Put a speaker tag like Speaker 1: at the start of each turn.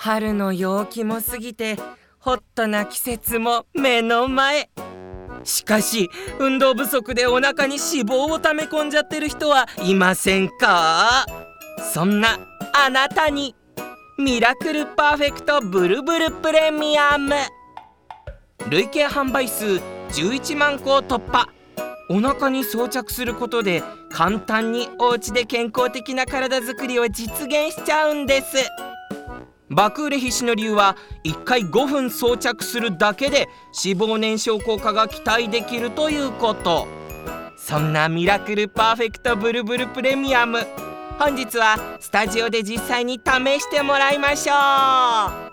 Speaker 1: 春の陽気も過ぎてホットな季節も目の前。しかし運動不足でお腹に脂肪を溜め込んじゃってる人はいませんか？そんなあなたにミラクルパーフェクトブルブルプレミアム、累計販売数11万個を突破。お腹に装着することで簡単にお家で健康的な体づくりを実現しちゃうんです。爆売れ必至の理由は1回5分装着するだけで脂肪燃焼効果が期待できるということ。そんなミラクルパーフェクトブルブルプレミアム、本日はスタジオで実際に試してもらいましょう。